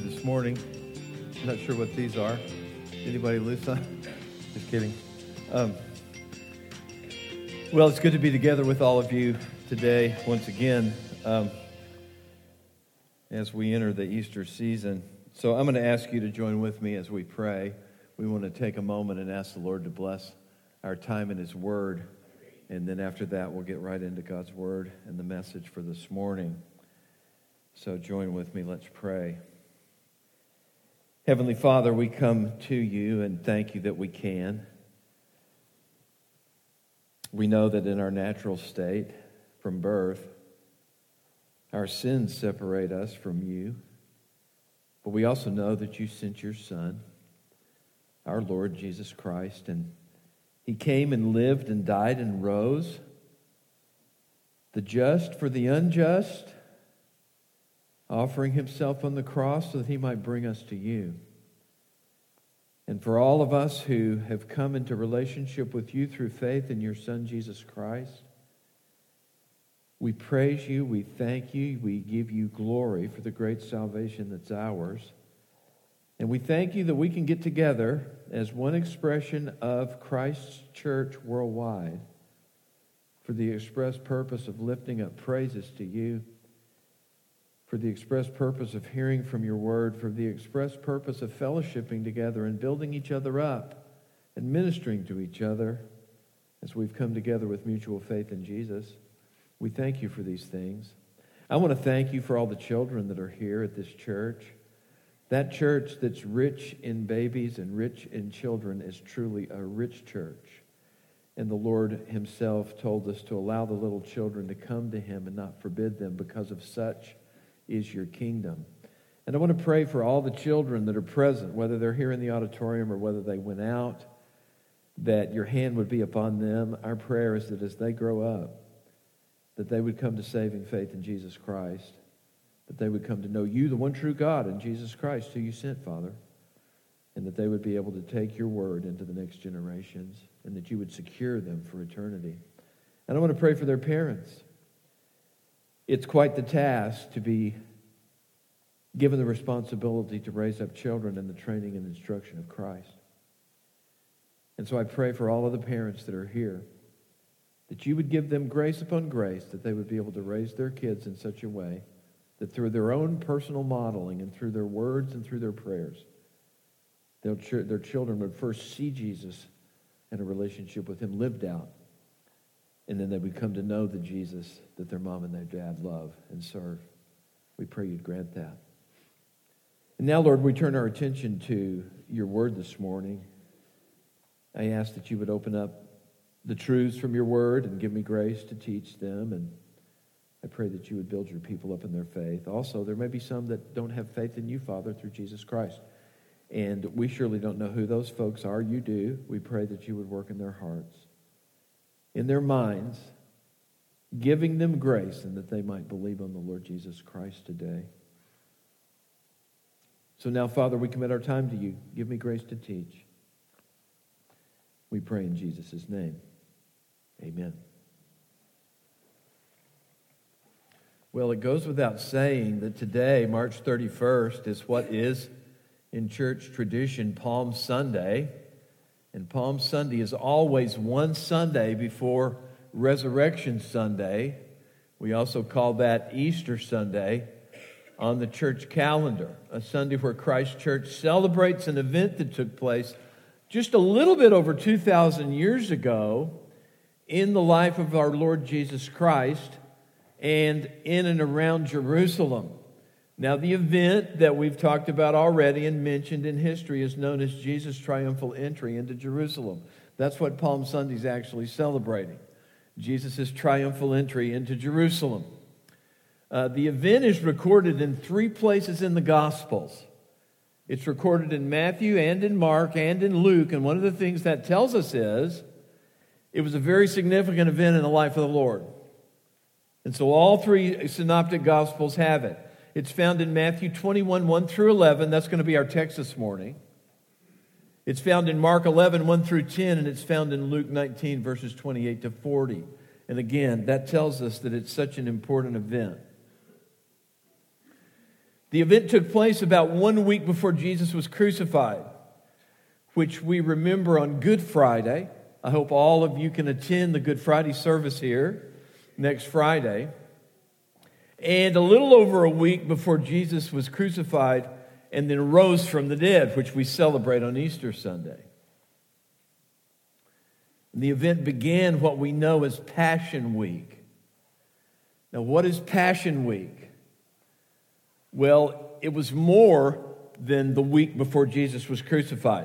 this morning. I'm not sure what these are. Anybody loose on? Just kidding. Well, it's good to be together with all of you today once again as we enter the Easter season. So I'm going to ask you to join with me as we pray. We want to take a moment and ask the Lord to bless our time in His Word. And then after that, we'll get right into God's Word and the message for this morning. So join with me. Let's pray. Heavenly Father, we come to you and thank you that we can. We know that in our natural state, from birth, our sins separate us from you. But we also know that you sent your Son, our Lord Jesus Christ, and He came and lived and died and rose, the just for the unjust, offering Himself on the cross so that He might bring us to you. And for all of us who have come into relationship with you through faith in your Son, Jesus Christ, we praise you, we thank you, we give you glory for the great salvation that's ours. And we thank you that we can get together as one expression of Christ's church worldwide for the express purpose of lifting up praises to you, for the express purpose of hearing from your word, for the express purpose of fellowshipping together and building each other up and ministering to each other as we've come together with mutual faith in Jesus. We thank you for these things. I want to thank you for all the children that are here at this church. That church that's rich in babies and rich in children is truly a rich church. And the Lord Himself told us to allow the little children to come to Him and not forbid them, because of such is your kingdom. And I want to pray for all the children that are present, whether they're here in the auditorium or whether they went out, that your hand would be upon them. Our prayer is that as they grow up, that they would come to saving faith in Jesus Christ, that they would come to know you, the one true God, and Jesus Christ, who you sent, Father, and that they would be able to take your word into the next generations, and that you would secure them for eternity. And I want to pray for their parents. It's quite the task to be given the responsibility to raise up children in the training and instruction of Christ. And so I pray for all of the parents that are here, that you would give them grace upon grace, that they would be able to raise their kids in such a way that through their own personal modeling and through their words and through their prayers, their children would first see Jesus and a relationship with Him lived out. And then they would come to know the Jesus that their mom and their dad love and serve. We pray you'd grant that. And now, Lord, we turn our attention to your word this morning. I ask that you would open up the truths from your word and give me grace to teach them. And I pray that you would build your people up in their faith. Also, there may be some that don't have faith in you, Father, through Jesus Christ. And we surely don't know who those folks are. You do. We pray that you would work in their hearts, in their minds, giving them grace, and that they might believe on the Lord Jesus Christ today. So now, Father, we commit our time to you. Give me grace to teach. We pray in Jesus' name. Amen. Well, it goes without saying that today, March 31st, is what is, in church tradition, Palm Sunday. And Palm Sunday is always one Sunday before Resurrection Sunday. We also call that Easter Sunday on the church calendar, a Sunday where Christ Church celebrates an event that took place just a little bit over 2,000 years ago in the life of our Lord Jesus Christ and in and around Jerusalem. Now, the event that we've talked about already and mentioned in history is known as Jesus' triumphal entry into Jerusalem. That's what Palm Sunday is actually celebrating, Jesus' triumphal entry into Jerusalem. The event is recorded in 3 places in the Gospels. It's recorded in Matthew and in Mark and in Luke, and one of the things that tells us is it was a very significant event in the life of the Lord. And so all 3 synoptic Gospels have it. It's found in Matthew 21, 1 through 11. That's going to be our text this morning. It's found in Mark 11, 1 through 10, and it's found in Luke 19, verses 28 to 40. And again, that tells us that it's such an important event. The event took place about 1 week before Jesus was crucified, which we remember on Good Friday. I hope all of you can attend the Good Friday service here next Friday. And a little over a week before Jesus was crucified and then rose from the dead, which we celebrate on Easter Sunday. And the event began what we know as Passion Week. Now, what is Passion Week? Well, it was more than the week before Jesus was crucified.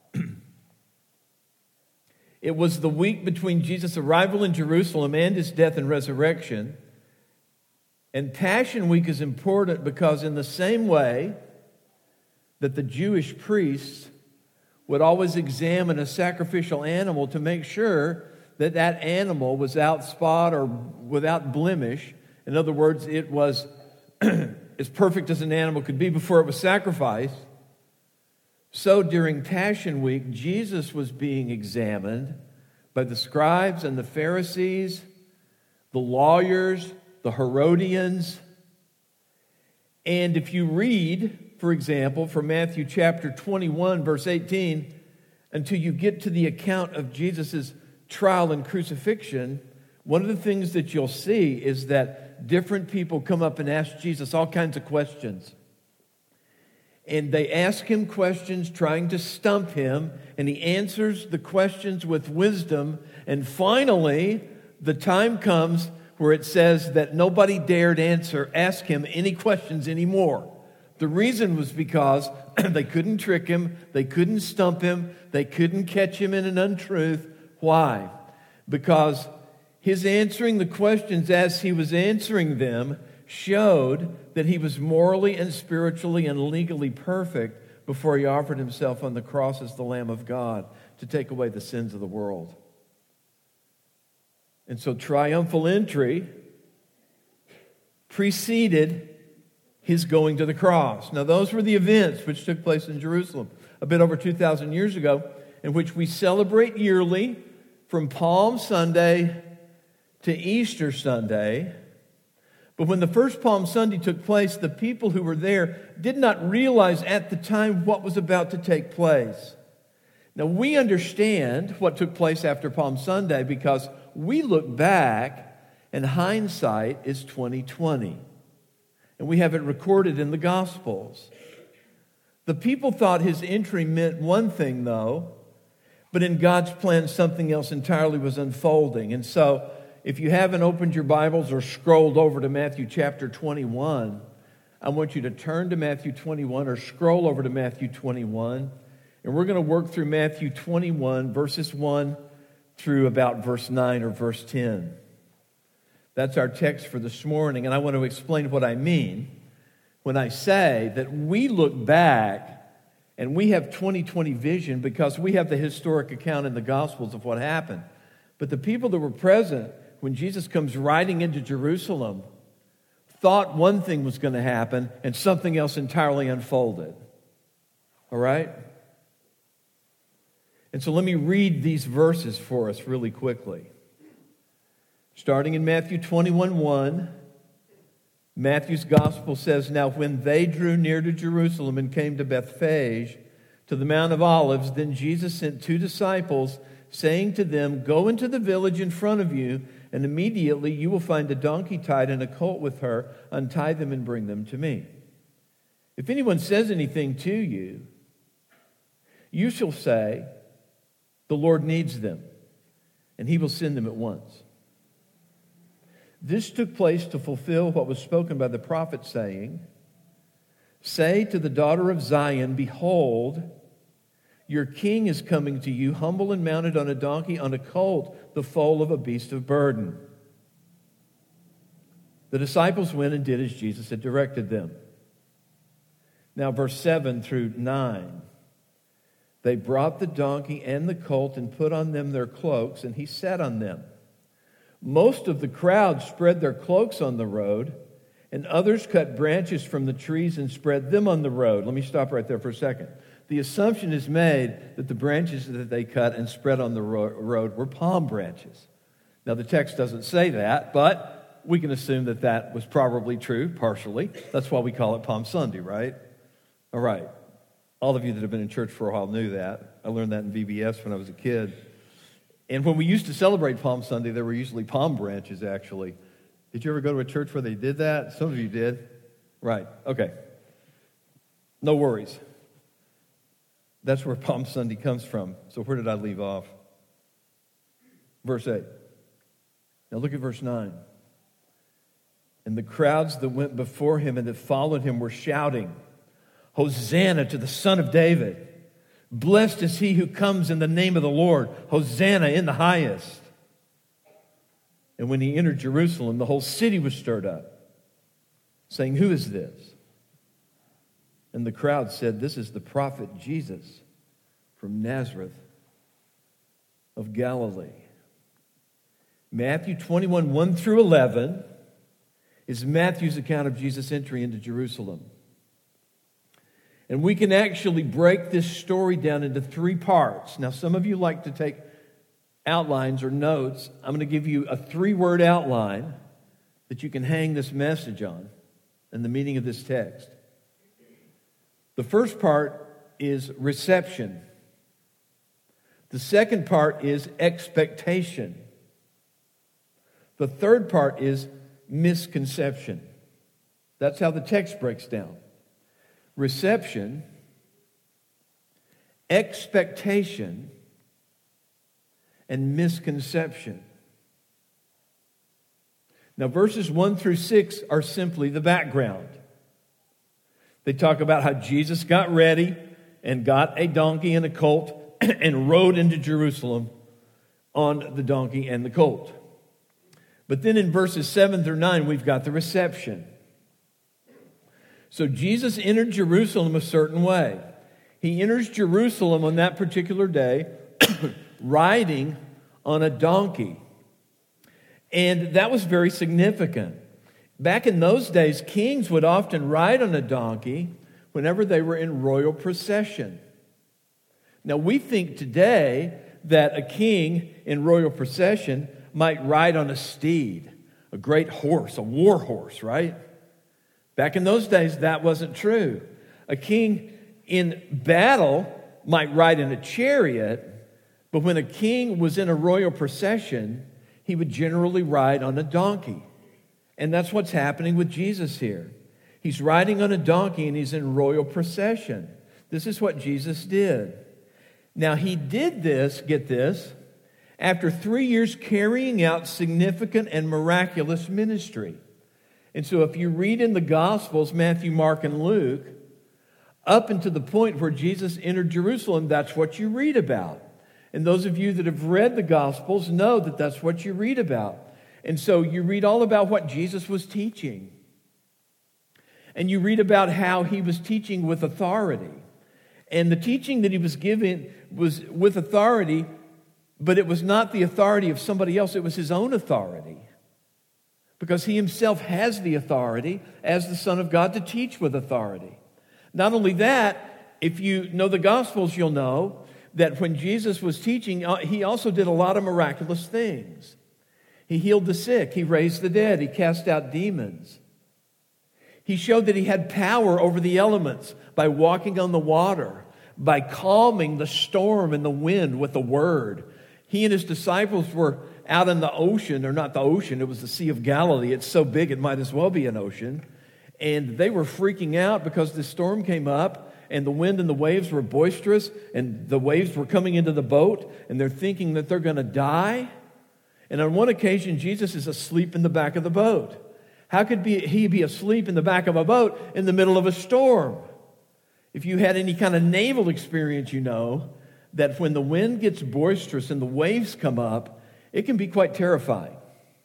It was the week between Jesus' arrival in Jerusalem and his death and resurrection. And Passion Week is important because in the same way that the Jewish priests would always examine a sacrificial animal to make sure that that animal was without spot or without blemish. In other words, it was as perfect as an animal could be before it was sacrificed. So during Passion Week, Jesus was being examined by the scribes and the Pharisees, the lawyers, the Herodians. And if you read, for example, from Matthew chapter 21, verse 18, until you get to the account of Jesus' trial and crucifixion, one of the things that you'll see is that different people come up and ask Jesus all kinds of questions. And they ask him questions trying to stump him, and he answers the questions with wisdom. And finally, the time comes where it says that nobody dared ask him any questions anymore. The reason was because they couldn't trick him, they couldn't stump him, they couldn't catch him in an untruth. Why? Because his answering the questions as he was answering them showed that he was morally and spiritually and legally perfect before he offered himself on the cross as the Lamb of God to take away the sins of the world. And so triumphal entry preceded his going to the cross. Now those were the events which took place in Jerusalem a bit over 2,000 years ago, in which we celebrate yearly from Palm Sunday to Easter Sunday. But when the first Palm Sunday took place, the people who were there did not realize at the time what was about to take place. Now, we understand what took place after Palm Sunday because we look back and hindsight is 20/20. And we have it recorded in the Gospels. The people thought his entry meant one thing, though, but in God's plan, something else entirely was unfolding. And so, if you haven't opened your Bibles or scrolled over to Matthew chapter 21, I want you to turn to Matthew 21 or scroll over to Matthew 21. And we're going to work through Matthew 21, verses 1 through about verse 9 or verse 10. That's our text for this morning. And I want to explain what I mean when I say that we look back and we have 20/20 vision because we have the historic account in the Gospels of what happened. But the people that were present when Jesus comes riding into Jerusalem thought one thing was going to happen and something else entirely unfolded. All right? And so let me read these verses for us really quickly. Starting in Matthew 21:1, Matthew's gospel says, "Now when they drew near to Jerusalem and came to Bethphage, to the Mount of Olives, then Jesus sent 2 disciples, saying to them, 'Go into the village in front of you, and immediately you will find a donkey tied and a colt with her. Untie them and bring them to me. If anyone says anything to you, you shall say, the Lord needs them, and he will send them at once.' This took place to fulfill what was spoken by the prophet, saying, 'Say to the daughter of Zion, behold, your king is coming to you, humble and mounted on a donkey, on a colt, the foal of a beast of burden.' The disciples went and did as Jesus had directed them." Now, verse 7 through 9. "They brought the donkey and the colt and put on them their cloaks, and he sat on them. Most of the crowd spread their cloaks on the road, and others cut branches from the trees and spread them on the road." Let me stop right there for a second. The assumption is made that the branches that they cut and spread on the road were palm branches. Now, the text doesn't say that, but we can assume that that was probably true, partially. That's why we call it Palm Sunday, right? All right. All of you that have been in church for a while knew that. I learned that in VBS when I was a kid. And when we used to celebrate Palm Sunday, there were usually palm branches, actually. Did you ever go to a church where they did that? Some of you did. Right. Okay. No worries. That's where Palm Sunday comes from. So where did I leave off? Verse 8. Now look at verse 9. And the crowds that went before him and that followed him were shouting, Hosanna to the Son of David. Blessed is he who comes in the name of the Lord. Hosanna in the highest. And when he entered Jerusalem, the whole city was stirred up, saying, Who is this? And the crowd said, This is the prophet Jesus from Nazareth of Galilee. Matthew 21, 1 through 11 is Matthew's account of Jesus' entry into Jerusalem. And we can actually break this story down into 3 parts. Now, some of you like to take outlines or notes. I'm going to give you a 3-word outline that you can hang this message on and the meaning of this text. The first part is reception. The second part is expectation. The third part is misconception. That's how the text breaks down. Reception, expectation, and misconception. Now, verses 1 through 6 are simply the background. They talk about how Jesus got ready and got a donkey and a colt and rode into Jerusalem on the donkey and the colt. But then in verses 7 through 9, we've got the reception. So Jesus entered Jerusalem a certain way. He enters Jerusalem on that particular day riding on a donkey. And that was very significant. Back in those days, kings would often ride on a donkey whenever they were in royal procession. Now, we think today that a king in royal procession might ride on a steed, a great horse, a war horse, right? Back in those days, that wasn't true. A king in battle might ride in a chariot, but when a king was in a royal procession, he would generally ride on a donkey. And that's what's happening with Jesus here. He's riding on a donkey and he's in royal procession. This is what Jesus did. Now, he did this, get this, after 3 years carrying out significant and miraculous ministry. And so if you read in the Gospels, Matthew, Mark, and Luke, up until the point where Jesus entered Jerusalem, that's what you read about. And those of you that have read the Gospels know that that's what you read about. And so you read all about what Jesus was teaching. And you read about how he was teaching with authority. And the teaching that he was giving was with authority, but it was not the authority of somebody else. It was his own authority. Because he himself has the authority as the Son of God to teach with authority. Not only that, if you know the Gospels, you'll know that when Jesus was teaching, he also did a lot of miraculous things. He healed the sick. He raised the dead. He cast out demons. He showed that he had power over the elements by walking on the water, by calming the storm and the wind with the word. He and his disciples were out in the ocean, or not the ocean, it was the Sea of Galilee. It's so big it might as well be an ocean. And they were freaking out because the storm came up and the wind and the waves were boisterous and the waves were coming into the boat and they're thinking that they're going to die. And on one occasion, Jesus is asleep in the back of the boat. How could he be asleep in the back of a boat in the middle of a storm? If you had any kind of naval experience, you know that when the wind gets boisterous and the waves come up, it can be quite terrifying.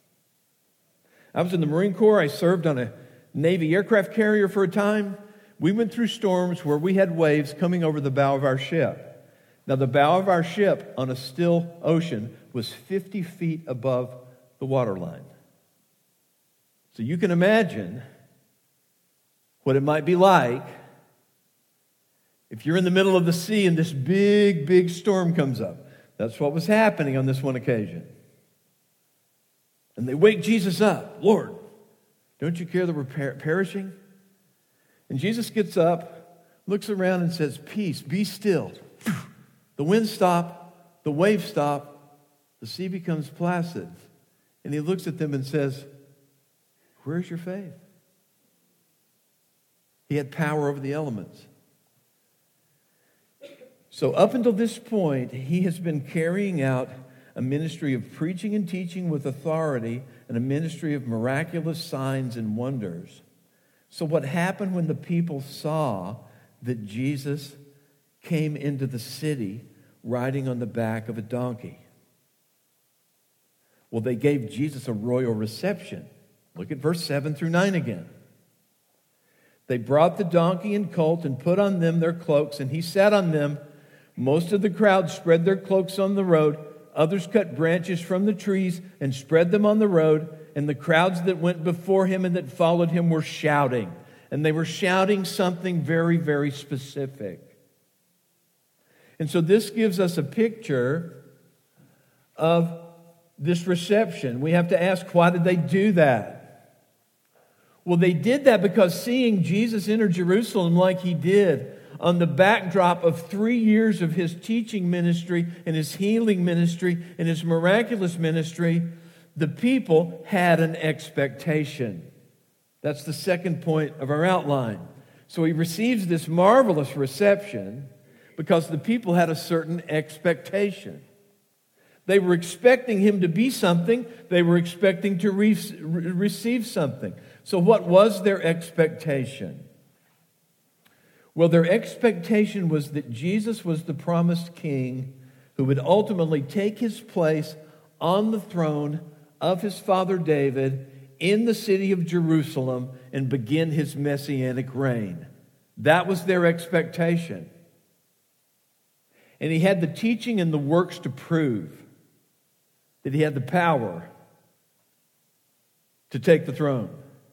I was in the Marine Corps. I served on a Navy aircraft carrier for a time. We went through storms where we had waves coming over the bow of our ship. Now, the bow of our ship on a still ocean was 50 feet above the waterline. So you can imagine what it might be like if you're in the middle of the sea and this big, big storm comes up. That's what was happening on this one occasion. And they wake Jesus up. Lord, don't you care that we're perishing? And Jesus gets up, looks around and says, peace, be still. The wind stopped, the waves stop, the sea becomes placid. And he looks at them and says, where's your faith? He had power over the elements. So up until this point, he has been carrying out a ministry of preaching and teaching with authority and a ministry of miraculous signs and wonders. So what happened when the people saw that Jesus came into the city riding on the back of a donkey? Well, they gave Jesus a royal reception. Look at verse 7 through 9 again. They brought the donkey and colt and put on them their cloaks, and he sat on them. Most of the crowd spread their cloaks on the road. Others cut branches from the trees and spread them on the road. And the crowds that went before him and that followed him were shouting. And they were shouting something very, very specific. And so this gives us a picture of this reception. We have to ask, why did they do that? Well, they did that because seeing Jesus enter Jerusalem like he did, on the backdrop of 3 years of his teaching ministry and his healing ministry and his miraculous ministry, the people had an expectation. That's the second point of our outline. So he receives this marvelous reception because the people had a certain expectation. They were expecting him to be something. They were expecting to receive something. So what was their expectation? Well, their expectation was that Jesus was the promised king who would ultimately take his place on the throne of his father David in the city of Jerusalem and begin his messianic reign. That was their expectation. And he had the teaching and the works to prove that he had the power to take the throne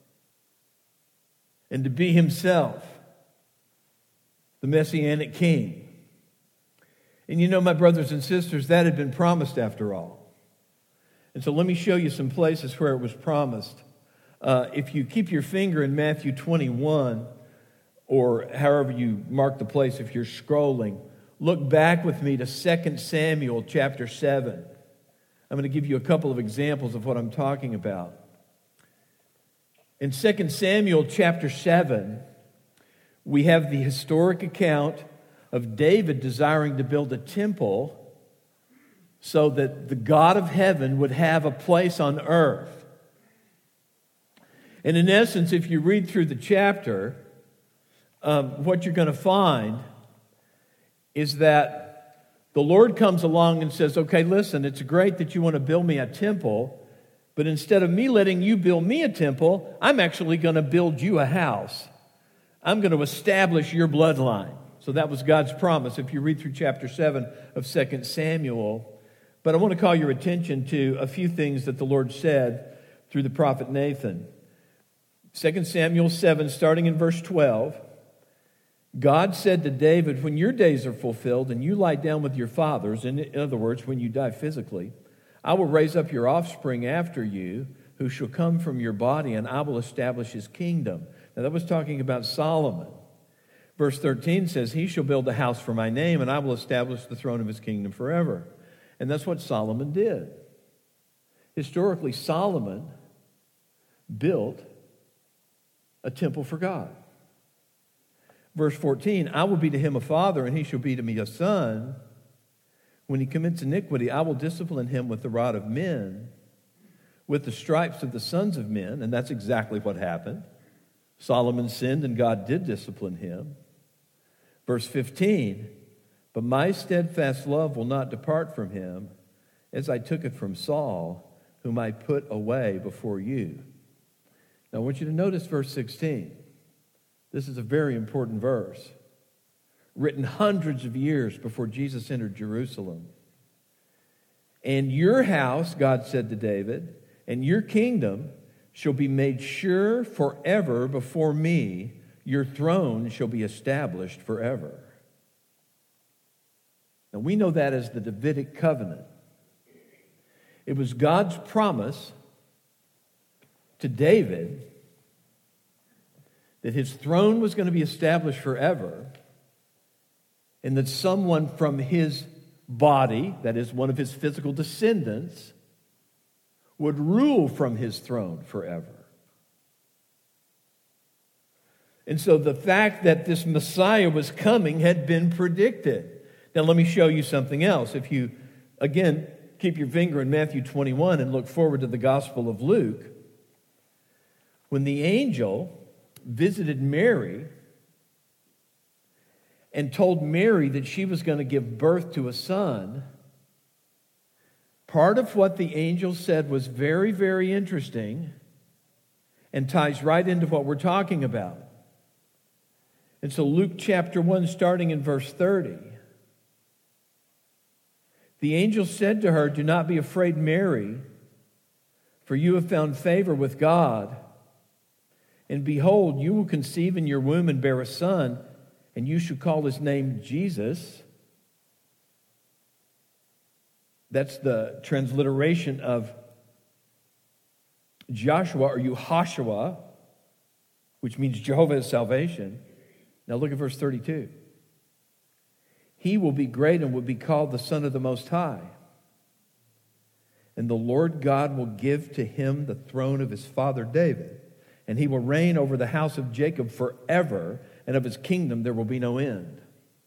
and to be himself the Messianic king. And you know, my brothers and sisters, that had been promised after all. And so let me show you some places where it was promised. If you keep your finger in Matthew 21, or however you mark the place if you're scrolling, look back with me to 2 Samuel chapter 7. I'm going to give you a couple of examples of what I'm talking about. In 2 Samuel chapter 7, we have the historic account of David desiring to build a temple so that the God of heaven would have a place on earth. And in essence, if you read through the chapter, what you're going to find is that the Lord comes along and says, okay, listen, it's great that you want to build me a temple, but instead of me letting you build me a temple, I'm actually going to build you a house. I'm going to establish your bloodline. So that was God's promise if you read through chapter 7 of 2 Samuel. But I want to call your attention to a few things that the Lord said through the prophet Nathan. 2 Samuel 7, starting in verse 12, God said to David, when your days are fulfilled and you lie down with your fathers, in other words, when you die physically, I will raise up your offspring after you, who shall come from your body, and I will establish his kingdom. Now that was talking about Solomon. Verse 13 says, he shall build a house for my name, and I will establish the throne of his kingdom forever. And that's what Solomon did. Historically, Solomon built a temple for God. Verse 14, I will be to him a father, and he shall be to me a son. When he commits iniquity, I will discipline him with the rod of men, with the stripes of the sons of men. And that's exactly what happened. Solomon sinned, and God did discipline him. Verse 15, but my steadfast love will not depart from him, as I took it from Saul, whom I put away before you. Now I want you to notice verse 16. This is a very important verse, written hundreds of years before Jesus entered Jerusalem. And your house, God said to David, and your kingdom shall be made sure forever before me. Your throne shall be established forever. Now we know that as the Davidic covenant. It was God's promise to David that his throne was going to be established forever, and that someone from his body, that is, one of his physical descendants, would rule from his throne forever. And so the fact that this Messiah was coming had been predicted. Now let me show you something else. If you, again, keep your finger in Matthew 21 and look forward to the Gospel of Luke, when the angel visited Mary and told Mary that she was going to give birth to a son, part of what the angel said was very, very interesting and ties right into what we're talking about. And so Luke chapter 1, starting in verse 30, the angel said to her, "Do not be afraid, Mary, for you have found favor with God. And behold, you will conceive in your womb and bear a son, and you shall call his name Jesus." That's the transliteration of Joshua or Yehoshua, which means Jehovah is salvation. Now look at verse 32. "He will be great and will be called the Son of the Most High. And the Lord God will give to him the throne of his father David. And he will reign over the house of Jacob forever, and of his kingdom there will be no end."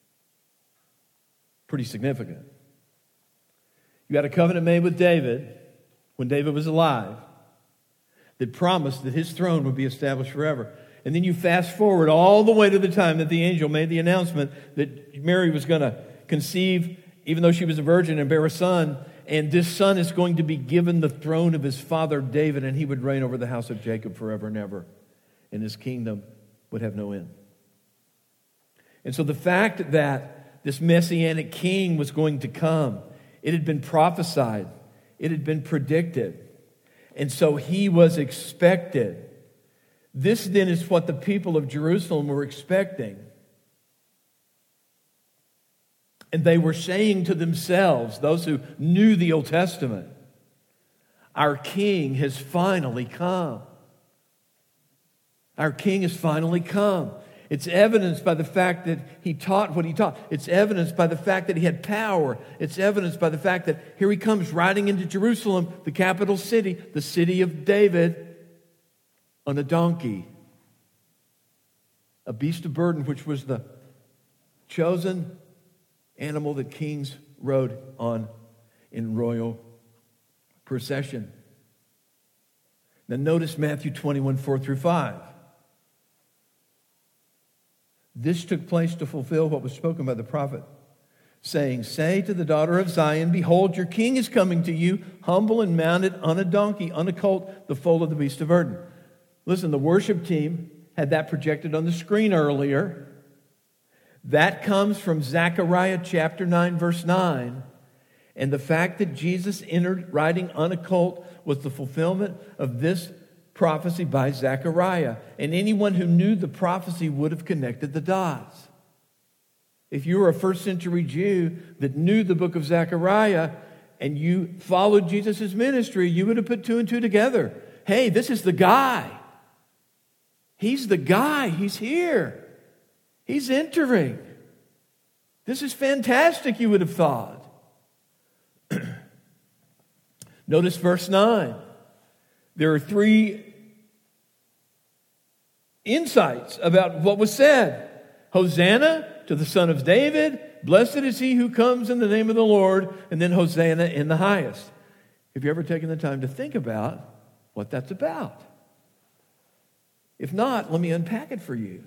Pretty significant. You had a covenant made with David when David was alive that promised that his throne would be established forever. And then you fast forward all the way to the time that the angel made the announcement that Mary was going to conceive, even though she was a virgin, and bear a son. And this son is going to be given the throne of his father David, and he would reign over the house of Jacob forever and ever. And his kingdom would have no end. And so the fact that this Messianic king was going to come, it had been prophesied. It had been predicted. And so he was expected. This then is what the people of Jerusalem were expecting. And they were saying to themselves, those who knew the Old Testament, "Our king has finally come. Our king has finally come." It's evidenced by the fact that he taught what he taught. It's evidenced by the fact that he had power. It's evidenced by the fact that here he comes riding into Jerusalem, the capital city, the city of David, on a donkey, a beast of burden, which was the chosen animal that kings rode on in royal procession. Now notice Matthew 21, 4 through 5. "This took place to fulfill what was spoken by the prophet, saying, 'Say to the daughter of Zion, behold, your king is coming to you, humble and mounted on a donkey, on a colt, the foal of the beast of burden.'" Listen, the worship team had that projected on the screen earlier. That comes from Zechariah chapter 9, verse 9. And the fact that Jesus entered riding on a colt was the fulfillment of this prophecy by Zechariah. And anyone who knew the prophecy would have connected the dots. If you were a first century Jew that knew the book of Zechariah and you followed Jesus' ministry, you would have put two and two together. Hey, this is the guy. He's the guy. He's here. He's entering. This is fantastic, you would have thought. Notice verse 9. There are three insights about what was said. Hosanna to the Son of David. Blessed is he who comes in the name of the Lord. And then Hosanna in the highest. Have you ever taken the time to think about what that's about? If not, let me unpack it for you.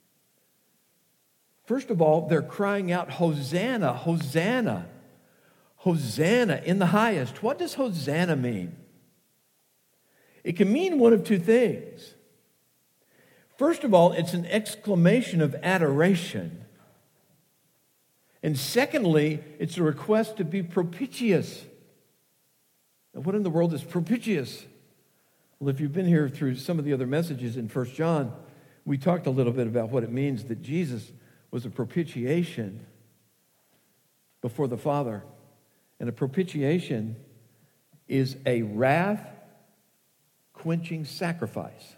First of all, they're crying out, "Hosanna, Hosanna, Hosanna in the highest." What does Hosanna mean? It can mean one of two things. First of all, it's an exclamation of adoration. And secondly, it's a request to be propitious. Now, what in the world is propitious? Well, if you've been here through some of the other messages in 1 John, we talked a little bit about what it means that Jesus was a propitiation before the Father. And a propitiation is a wrath thirst-quenching sacrifice.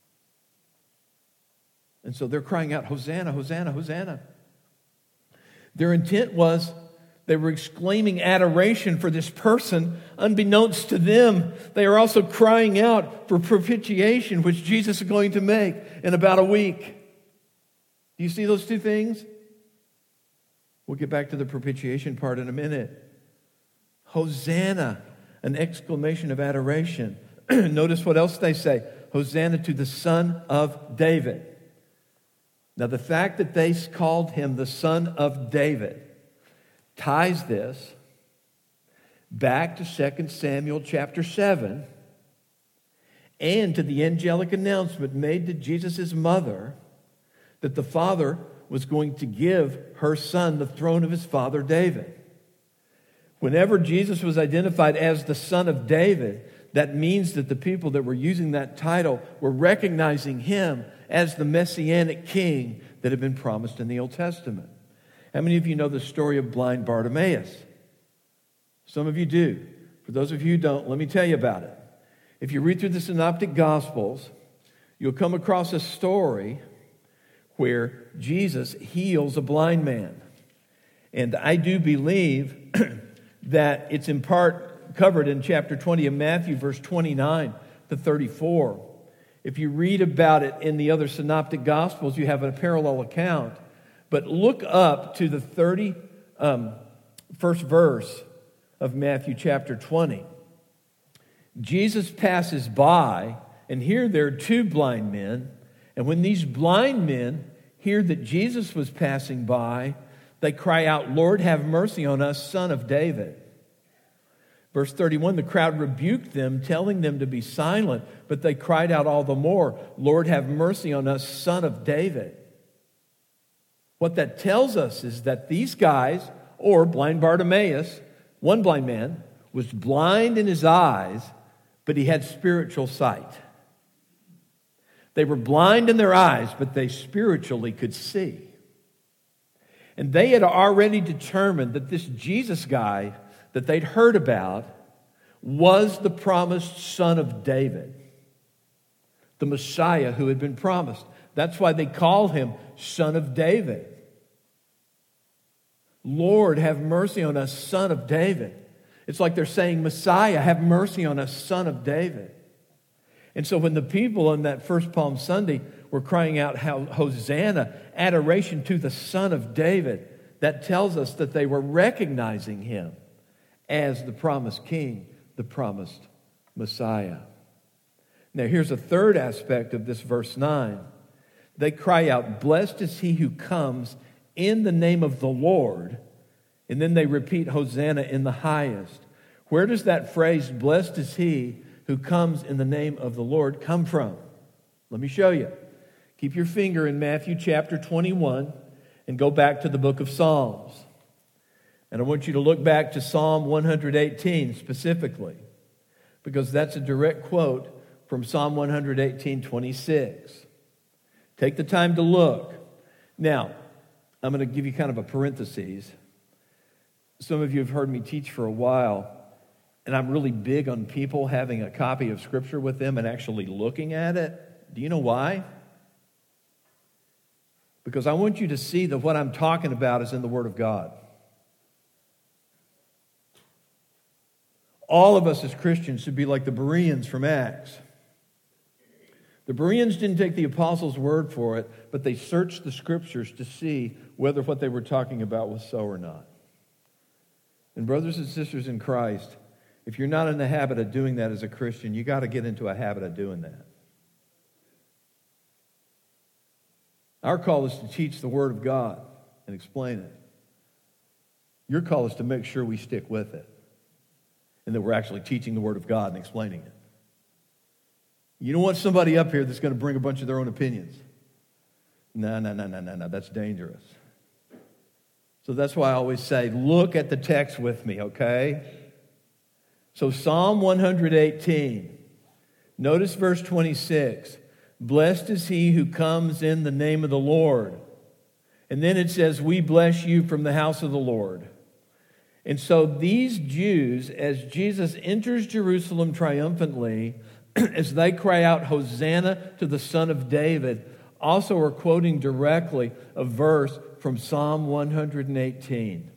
And so they're crying out, Hosanna, Hosanna, Hosanna. Their intent was they were exclaiming adoration for this person. Unbeknownst to them, they are also crying out for propitiation, which Jesus is going to make in about a week. Do you see those two things? We'll get back to the propitiation part in a minute. Hosanna, an exclamation of adoration. Notice what else they say. Hosanna to the Son of David. Now, the fact that they called him the Son of David ties this back to 2 Samuel chapter 7 and to the angelic announcement made to Jesus' mother that the Father was going to give her son the throne of his father David. Whenever Jesus was identified as the Son of David, that means that the people that were using that title were recognizing him as the Messianic king that had been promised in the Old Testament. How many of you know the story of blind Bartimaeus? Some of you do. For those of you who don't, let me tell you about it. If you read through the Synoptic Gospels, you'll come across a story where Jesus heals a blind man. And I do believe that it's in part covered in chapter 20 of Matthew, verse 29 to 34. If you read about it in the other Synoptic Gospels, you have a parallel account. But look up to the 31st verse of Matthew chapter 20. Jesus passes by, and here there are two blind men. And when these blind men hear that Jesus was passing by, they cry out, "Lord, have mercy on us, Son of David." Verse 31, the crowd rebuked them, telling them to be silent, but they cried out all the more, "Lord, have mercy on us, Son of David." What that tells us is that these guys, or blind Bartimaeus, one blind man, was blind in his eyes, but he had spiritual sight. They were blind in their eyes, but they spiritually could see. And they had already determined that this Jesus guy that they'd heard about was the promised Son of David, the Messiah who had been promised. That's why they called him Son of David. Lord, have mercy on us, Son of David. It's like they're saying, Messiah, have mercy on us, Son of David. And so when the people on that first Palm Sunday were crying out, Hosanna, adoration to the Son of David, that tells us that they were recognizing him as the promised king, the promised Messiah. Now here's a third aspect of this verse 9. They cry out, "Blessed is he who comes in the name of the Lord." And then they repeat, "Hosanna in the highest." Where does that phrase, "Blessed is he who comes in the name of the Lord," come from? Let me show you. Keep your finger in Matthew chapter 21 and go back to the book of Psalms. And I want you to look back to Psalm 118 specifically, because that's a direct quote from Psalm 118:26. Take the time to look. Now, I'm going to give you kind of a parenthesis. Some of you have heard me teach for a while, and I'm really big on people having a copy of Scripture with them and actually looking at it. Do you know why? Because I want you to see that what I'm talking about is in the Word of God. All of us as Christians should be like the Bereans from Acts. The Bereans didn't take the apostles' word for it, but they searched the Scriptures to see whether what they were talking about was so or not. And brothers and sisters in Christ, if you're not in the habit of doing that as a Christian, you got to get into a habit of doing that. Our call is to teach the Word of God and explain it. Your call is to make sure we stick with it and that we're actually teaching the Word of God and explaining it. You don't want somebody up here that's going to bring a bunch of their own opinions. No, that's dangerous. So that's why I always say, look at the text with me, okay? So Psalm 118, notice verse 26. Blessed is he who comes in the name of the Lord. And then it says, we bless you from the house of the Lord. And so these Jews, as Jesus enters Jerusalem triumphantly, as they cry out, Hosanna to the Son of David, also are quoting directly a verse from Psalm 118.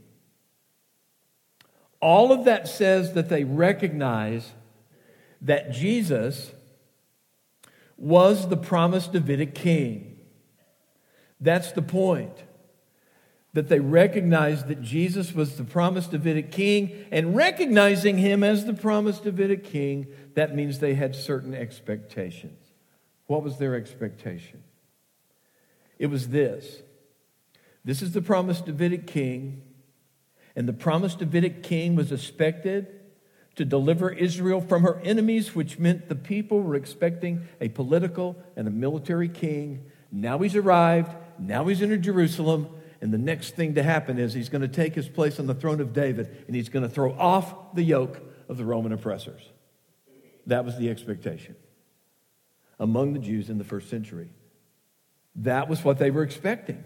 All of that says that they recognize that Jesus was the promised Davidic king. That's the point. That they recognized that Jesus was the promised Davidic king, and recognizing him as the promised Davidic king, that means they had certain expectations. What was their expectation? It was this. This is the promised Davidic king, and the promised Davidic king was expected to deliver Israel from her enemies, which meant the people were expecting a political and a military king. Now he's arrived, now he's entered Jerusalem, and the next thing to happen is he's going to take his place on the throne of David, and he's going to throw off the yoke of the Roman oppressors. That was the expectation among the Jews in the first century. That was what they were expecting.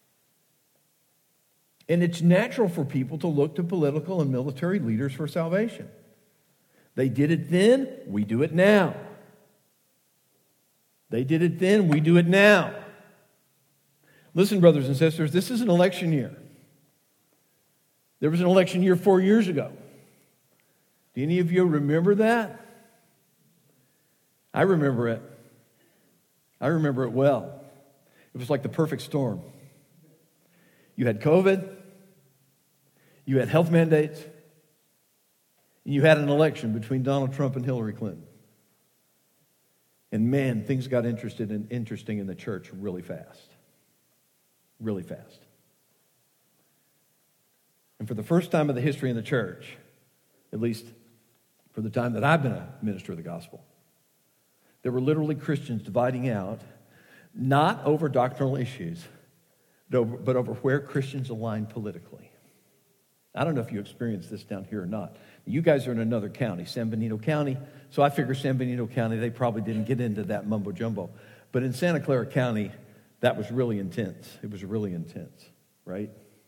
And it's natural for people to look to political and military leaders for salvation. They did it then, we do it now. They did it then, we do it now. Listen, brothers and sisters, this is an election year. There was an election year 4 years ago. Do any of you remember that? I remember it. I remember it well. It was like the perfect storm. You had COVID, you had health mandates, and you had an election between Donald Trump and Hillary Clinton. And man, things got interesting in the church really fast. Really fast. And for the first time in the history of the church, at least for the time that I've been a minister of the gospel, there were literally Christians dividing out, not over doctrinal issues, but over where Christians align politically. I don't know if you experienced this down here or not. You guys are in another county, San Benito County, so I figure San Benito County, they probably didn't get into that mumbo-jumbo. But in Santa Clara County, that was really intense. It was really intense, right?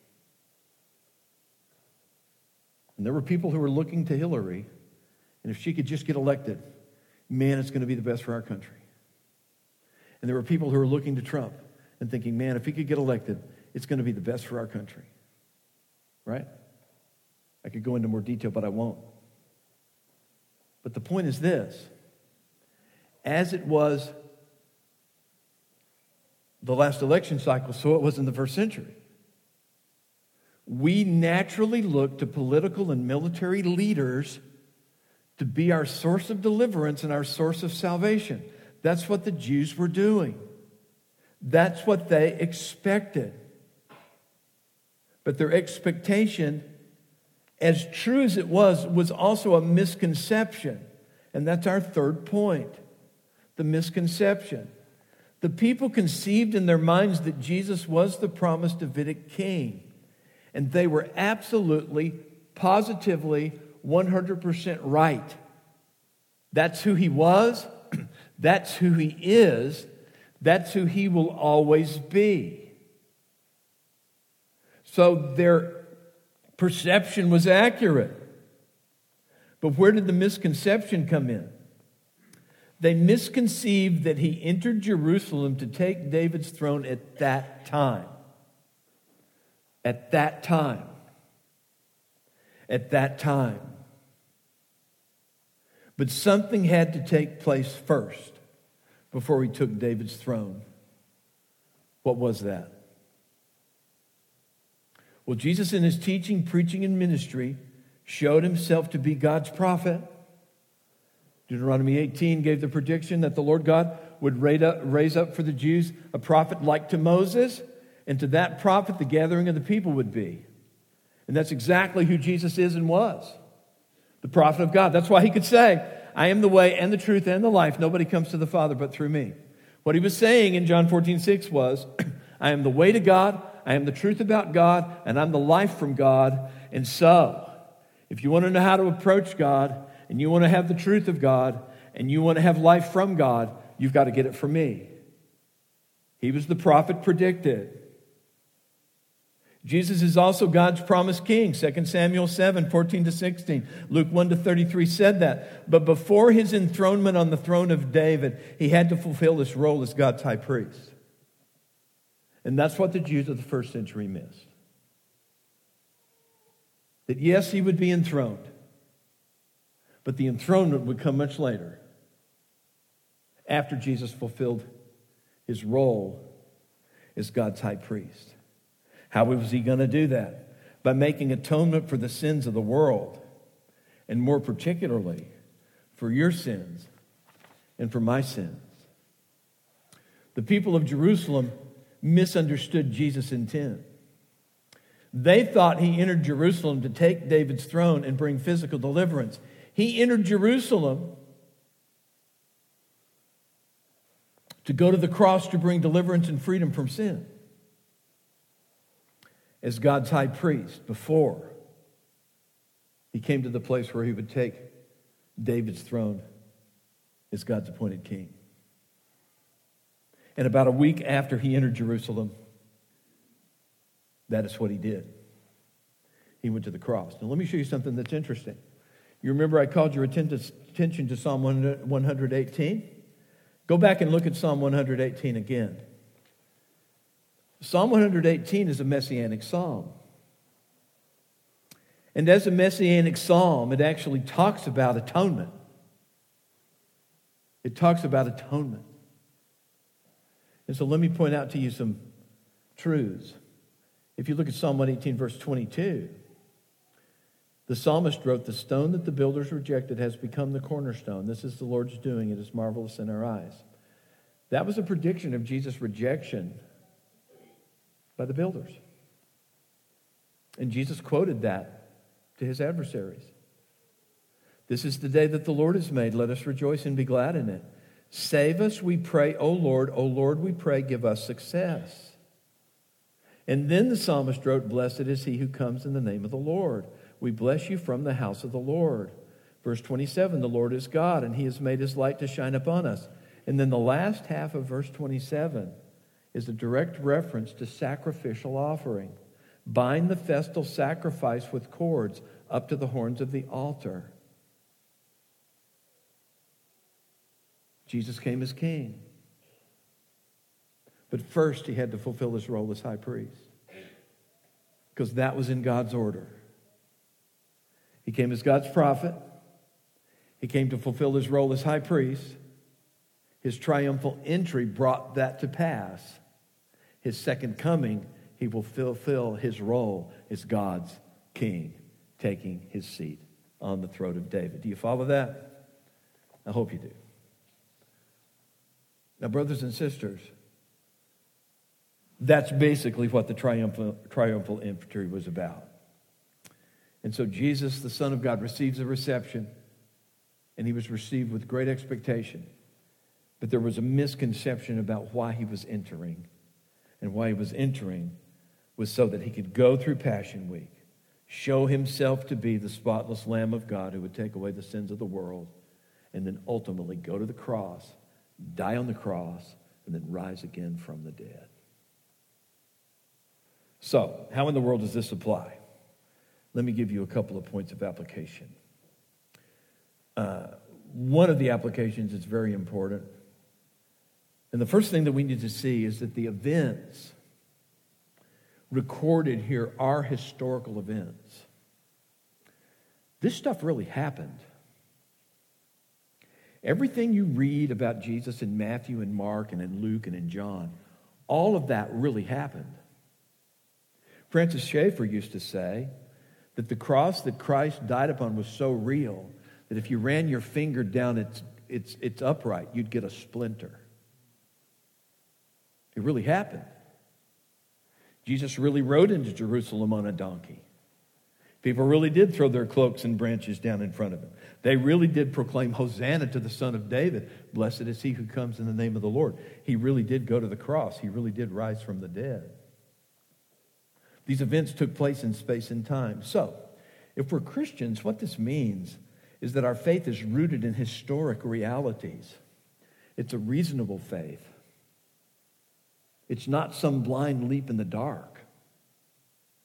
And there were people who were looking to Hillary, and if she could just get elected, man, it's going to be the best for our country. And there were people who were looking to Trump and thinking, man, if he could get elected, it's going to be the best for our country. Right? I could go into more detail, but I won't. But the point is this. As it was the last election cycle, so it was in the first century. We naturally look to political and military leaders to be our source of deliverance and our source of salvation. That's what the Jews were doing. That's what they expected. But their expectation, as true as it was also a misconception. And that's our third point, the misconception. The people conceived in their minds that Jesus was the promised Davidic king. And they were absolutely, positively, 100% right. That's who he was. That's who he is. That's who he will always be. So their perception was accurate. But where did the misconception come in? They misconceived that he entered Jerusalem to take David's throne at that time. At that time. At that time. But something had to take place first before he took David's throne. What was that? Well, Jesus in his teaching, preaching, and ministry showed himself to be God's prophet. Deuteronomy 18 gave the prediction that the Lord God would raise up for the Jews a prophet like to Moses, and to that prophet the gathering of the people would be. And that's exactly who Jesus is and was. The prophet of God. That's why he could say, I am the way and the truth and the life. Nobody comes to the Father but through me. What he was saying in John 14:6 was, I am the way to God, I am the truth about God, and I'm the life from God. And so, if you want to know how to approach God, and you want to have the truth of God, and you want to have life from God, you've got to get it from me. He was the prophet predicted. Jesus is also God's promised king. 2 Samuel 7, 14 to 16. Luke 1 to 33 said that. But before his enthronement on the throne of David, he had to fulfill this role as God's high priest. And that's what the Jews of the first century missed. That yes, he would be enthroned, but the enthronement would come much later, after Jesus fulfilled his role as God's high priest. How was he going to do that? By making atonement for the sins of the world, and more particularly for your sins and for my sins. The people of Jerusalem misunderstood Jesus' intent. They thought he entered Jerusalem to take David's throne and bring physical deliverance. He entered Jerusalem to go to the cross to bring deliverance and freedom from sin. As God's high priest, before he came to the place where he would take David's throne as God's appointed king. And about a week after he entered Jerusalem, that is what he did. He went to the cross. Now let me show you something that's interesting. You remember I called your attention to Psalm 118? Go back and look at Psalm 118 again. Psalm 118 is a messianic psalm. And as a messianic psalm, it actually talks about atonement. It talks about atonement. And so let me point out to you some truths. If you look at Psalm 118, verse 22, the psalmist wrote, "The stone that the builders rejected has become the cornerstone. This is the Lord's doing. It is marvelous in our eyes." That was a prediction of Jesus' rejection by the builders. And Jesus quoted that to his adversaries. "This is the day that the Lord has made. Let us rejoice and be glad in it. Save us, we pray, O Lord, we pray, give us success." And then the psalmist wrote, "Blessed is he who comes in the name of the Lord. We bless you from the house of the Lord." Verse 27, "The Lord is God, and he has made his light to shine upon us." And then the last half of verse 27 is a direct reference to sacrificial offering. "Bind the festal sacrifice with cords up to the horns of the altar." Jesus came as king. But first he had to fulfill his role as high priest, because that was in God's order. He came as God's prophet. He came to fulfill his role as high priest. His triumphal entry brought that to pass. His second coming, he will fulfill his role as God's king, taking his seat on the throne of David. Do you follow that? I hope you do. Now, brothers and sisters, that's basically what the triumphal entry was about. And so Jesus, the Son of God, receives a reception, and he was received with great expectation. But there was a misconception about why he was entering. And why he was entering was so that he could go through Passion Week, show himself to be the spotless Lamb of God who would take away the sins of the world, and then ultimately go to the cross, die on the cross, and then rise again from the dead. So, how in the world does this apply? Let me give you a couple of points of application. One of the applications is very important. And the first thing that we need to see is that the events recorded here are historical events. This stuff really happened. Everything you read about Jesus in Matthew and Mark and in Luke and in John, all of that really happened. Francis Schaeffer used to say that the cross that Christ died upon was so real that if you ran your finger down its upright, you'd get a splinter. It really happened. Jesus really rode into Jerusalem on a donkey. People really did throw their cloaks and branches down in front of him. They really did proclaim, "Hosanna to the Son of David. Blessed is he who comes in the name of the Lord." He really did go to the cross. He really did rise from the dead. These events took place in space and time. So, if we're Christians, what this means is that our faith is rooted in historic realities. It's a reasonable faith. It's not some blind leap in the dark.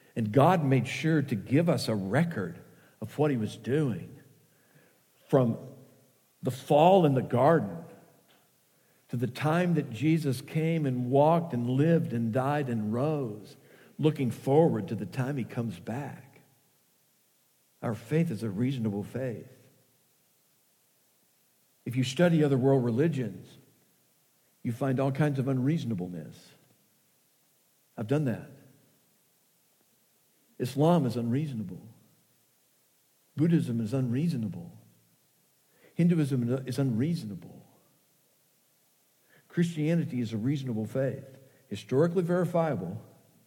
And God made sure to give us a record of what he was doing from the fall in the garden to the time that Jesus came and walked and lived and died and rose, looking forward to the time he comes back. Our faith is a reasonable faith. If you study other world religions, you find all kinds of unreasonableness. I've done that. Islam is unreasonable. Buddhism is unreasonable. Hinduism is unreasonable. Christianity is a reasonable faith, historically verifiable,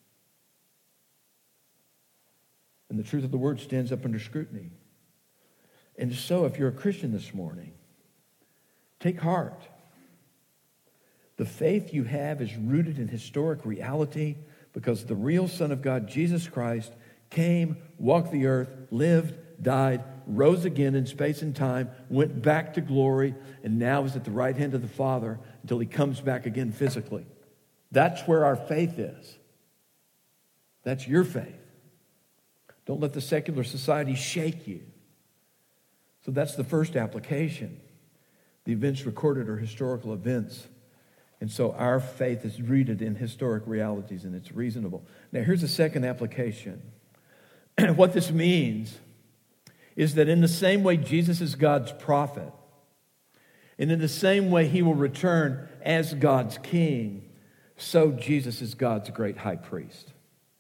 and the truth of the word stands up under scrutiny. And so, if you're a Christian this morning, take heart. The faith you have is rooted in historic reality because the real Son of God, Jesus Christ, came, walked the earth, lived, died, rose again in space and time, went back to glory, and now is at the right hand of the Father until he comes back again physically. That's where our faith is. That's your faith. Don't let the secular society shake you. So that's the first application. The events recorded are historical events. And so our faith is rooted in historic realities, and it's reasonable. Now, here's the second application. What this means is that in the same way Jesus is God's prophet, and in the same way he will return as God's king, so Jesus is God's great high priest.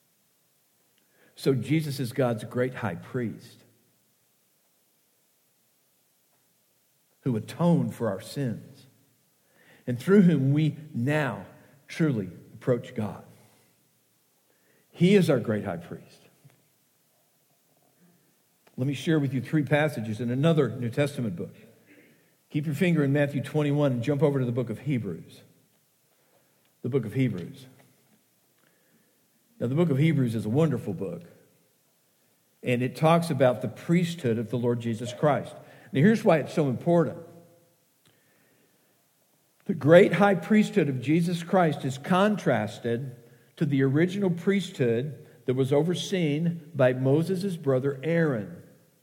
So Jesus is God's great high priest who atoned for our sins, and through whom we now truly approach God. He is our great high priest. Let me share with you 3 passages in another New Testament book. Keep your finger in Matthew 21 and jump over to the book of Hebrews. The book of Hebrews. Now, the book of Hebrews is a wonderful book, and it talks about the priesthood of the Lord Jesus Christ. Now, here's why it's so important. The great high priesthood of Jesus Christ is contrasted to the original priesthood that was overseen by Moses' brother Aaron.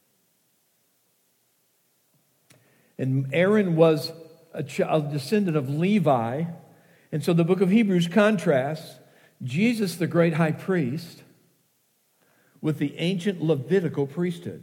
And Aaron was a descendant of Levi. And so the book of Hebrews contrasts Jesus, the great high priest, with the ancient Levitical priesthood.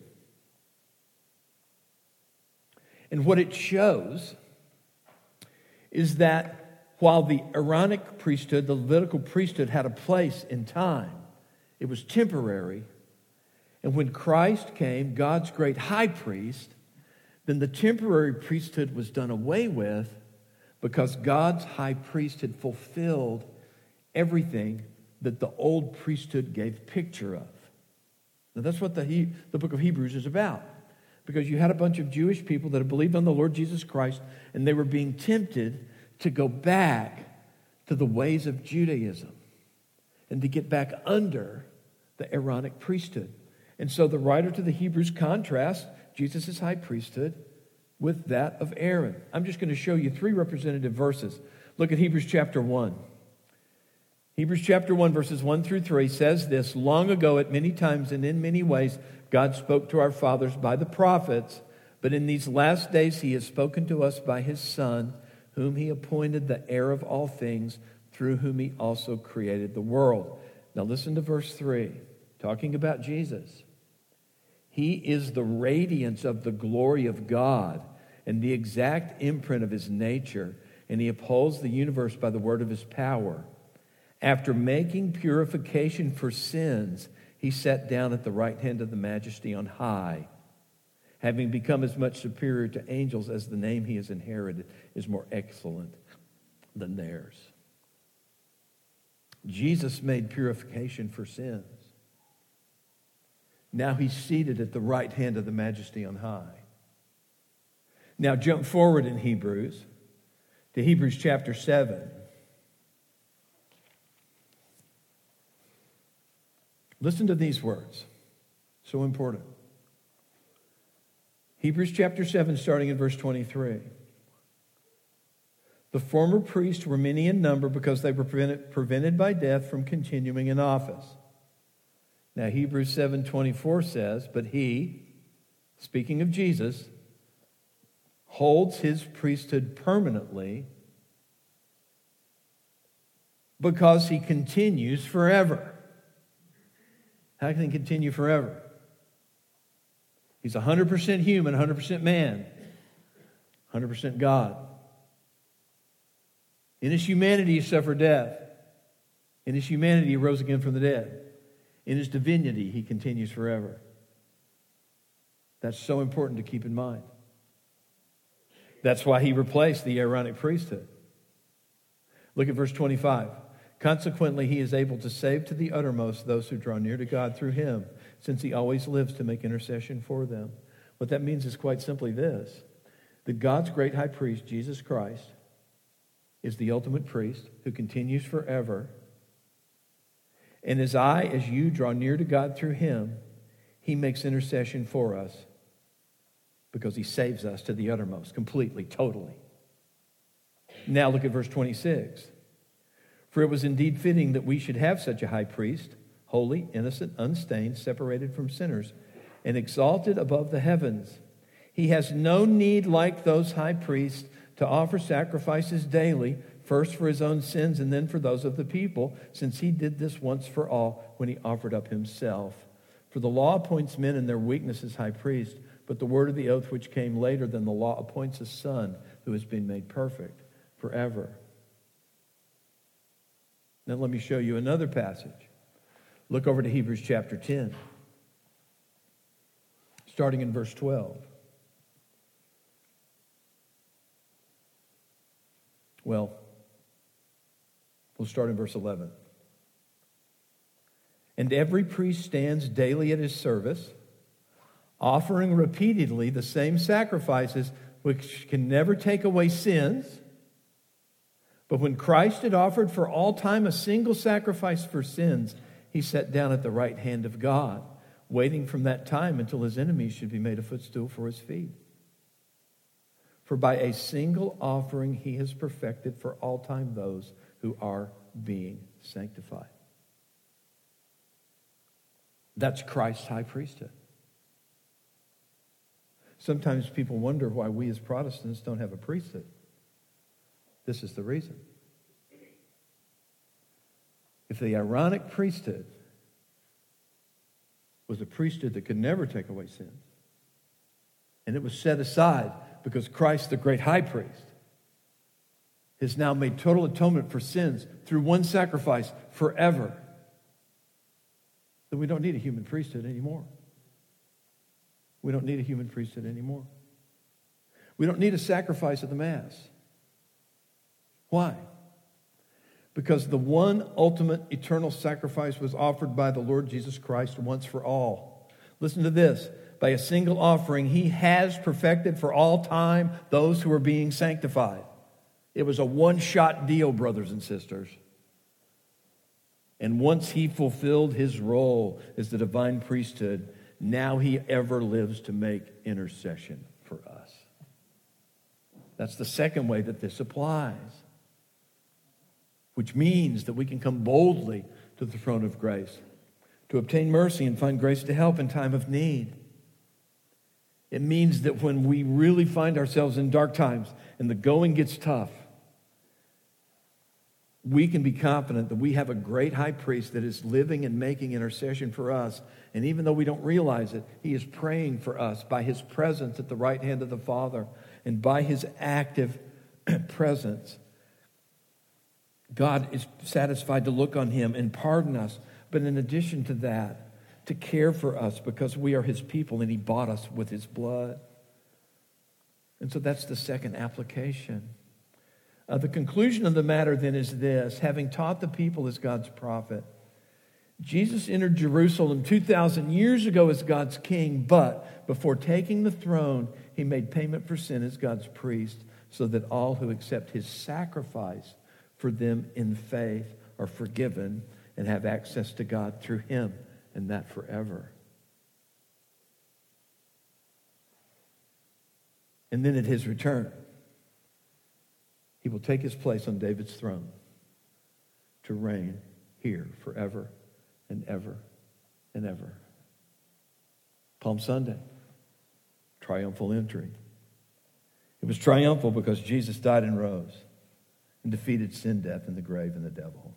And what it shows is that while the Aaronic priesthood, the Levitical priesthood, had a place in time, it was temporary. And when Christ came, God's great high priest, then the temporary priesthood was done away with because God's high priest had fulfilled everything that the old priesthood gave picture of. Now that's what the book of Hebrews is about. Because you had a bunch of Jewish people that had believed on the Lord Jesus Christ, and they were being tempted to go back to the ways of Judaism and to get back under the Aaronic priesthood. And so the writer to the Hebrews contrasts Jesus' high priesthood with that of Aaron. I'm just going to show you 3 representative verses. Look at Hebrews chapter 1. Hebrews chapter 1, verses 1 through 3 says this: long ago, at many times and in many ways, God spoke to our fathers by the prophets, but in these last days he has spoken to us by his Son, whom he appointed the heir of all things, through whom he also created the world. Now listen to verse 3, talking about Jesus. He is the radiance of the glory of God and the exact imprint of his nature, and he upholds the universe by the word of his power. After making purification for sins, he sat down at the right hand of the Majesty on high, having become as much superior to angels as the name he has inherited is more excellent than theirs. Jesus made purification for sins. Now he's seated at the right hand of the Majesty on high. Now jump forward in Hebrews to Hebrews chapter 7. Listen to these words. So important. Hebrews chapter 7, starting in verse 23. The former priests were many in number because they were prevented by death from continuing in office. Now, Hebrews 7:24 says, but he, speaking of Jesus, holds his priesthood permanently because he continues forever. How can he continue forever? He's 100% human, 100% man, 100% God. In his humanity, he suffered death. In his humanity, he rose again from the dead. In his divinity, he continues forever. That's so important to keep in mind. That's why he replaced the Aaronic priesthood. Look at verse 25. Consequently, he is able to save to the uttermost those who draw near to God through him, since he always lives to make intercession for them. What that means is quite simply this: that God's great high priest, Jesus Christ, is the ultimate priest who continues forever. And as you draw near to God through him, he makes intercession for us because he saves us to the uttermost, completely, totally. Now look at verse 26. For it was indeed fitting that we should have such a high priest, holy, innocent, unstained, separated from sinners, and exalted above the heavens. He has no need, like those high priests, to offer sacrifices daily, first for his own sins and then for those of the people, since he did this once for all when he offered up himself. For the law appoints men in their weakness as high priest, but the word of the oath which came later than the law appoints a son who has been made perfect forever. Now let me show you another passage. Look over to Hebrews chapter 10, starting in verse 12. Well, we'll start in verse 11. And every priest stands daily at his service, offering repeatedly the same sacrifices which can never take away sins. But when Christ had offered for all time a single sacrifice for sins, he sat down at the right hand of God, waiting from that time until his enemies should be made a footstool for his feet. For by a single offering he has perfected for all time those who are being sanctified. That's Christ's high priesthood. Sometimes people wonder why we as Protestants don't have a priesthood. This is the reason. If the Aaronic priesthood was a priesthood that could never take away sins, and it was set aside because Christ, the great high priest, has now made total atonement for sins through one sacrifice forever, then we don't need a human priesthood anymore. We don't need a human priesthood anymore. We don't need a sacrifice at the Mass. Why? Because the one ultimate eternal sacrifice was offered by the Lord Jesus Christ once for all. Listen to this. By a single offering, he has perfected for all time those who are being sanctified. It was a one-shot deal, brothers and sisters. And once he fulfilled his role as the divine priesthood, now he ever lives to make intercession for us. That's the second way that this applies, which means that we can come boldly to the throne of grace to obtain mercy and find grace to help in time of need. It means that when we really find ourselves in dark times and the going gets tough, we can be confident that we have a great high priest that is living and making intercession for us. And even though we don't realize it, he is praying for us by his presence at the right hand of the Father and by his active presence. God is satisfied to look on him and pardon us. But in addition to that, to care for us because we are his people and he bought us with his blood. And so that's the second application. The conclusion of the matter then is this: having taught the people as God's prophet, Jesus entered Jerusalem 2,000 years ago as God's king, but before taking the throne, he made payment for sin as God's priest, so that all who accept his sacrifice for them in faith are forgiven and have access to God through him, and that forever. And then at his return, he will take his place on David's throne to reign here forever and ever and ever. Palm Sunday, triumphal entry. It was triumphal because Jesus died and rose and defeated sin, death, and the grave and the devil.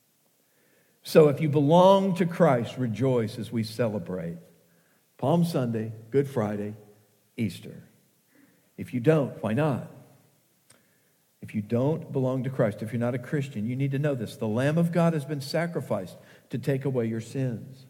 So if you belong to Christ, rejoice as we celebrate Palm Sunday, Good Friday, Easter. If you don't, why not? If you don't belong to Christ, if you're not a Christian, you need to know this. The Lamb of God has been sacrificed to take away your sins.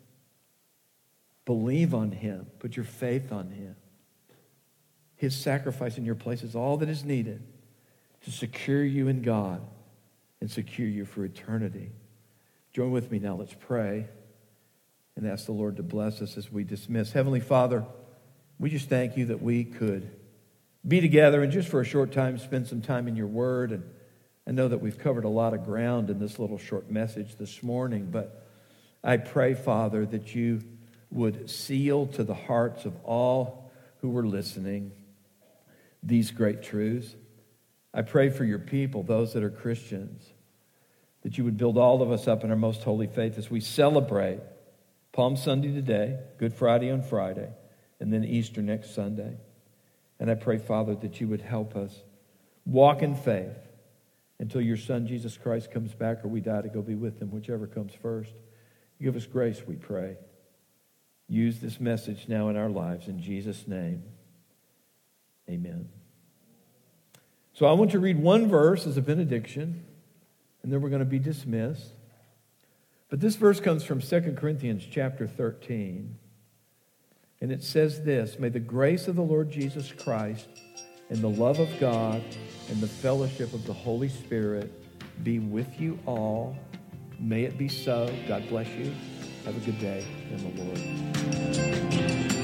Believe on Him. Put your faith on Him. His sacrifice in your place is all that is needed to secure you in God and secure you for eternity. Join with me now. Let's pray and ask the Lord to bless us as we dismiss. Heavenly Father, we just thank you that we could be together and just for a short time spend some time in your word. And I know that we've covered a lot of ground in this little short message this morning, but I pray, Father, that you would seal to the hearts of all who were listening these great truths. I pray for your people, those that are Christians, that you would build all of us up in our most holy faith as we celebrate Palm Sunday today, Good Friday on Friday, and then Easter next Sunday. And I pray, Father, that you would help us walk in faith until your Son, Jesus Christ, comes back or we die to go be with him, whichever comes first. Give us grace, we pray. Use this message now in our lives. In Jesus' name, amen. So I want to read one verse as a benediction, and then we're going to be dismissed. But this verse comes from 2 Corinthians chapter 13. And it says this: May the grace of the Lord Jesus Christ and the love of God and the fellowship of the Holy Spirit be with you all. May it be so. God bless you. Have a good day in the Lord.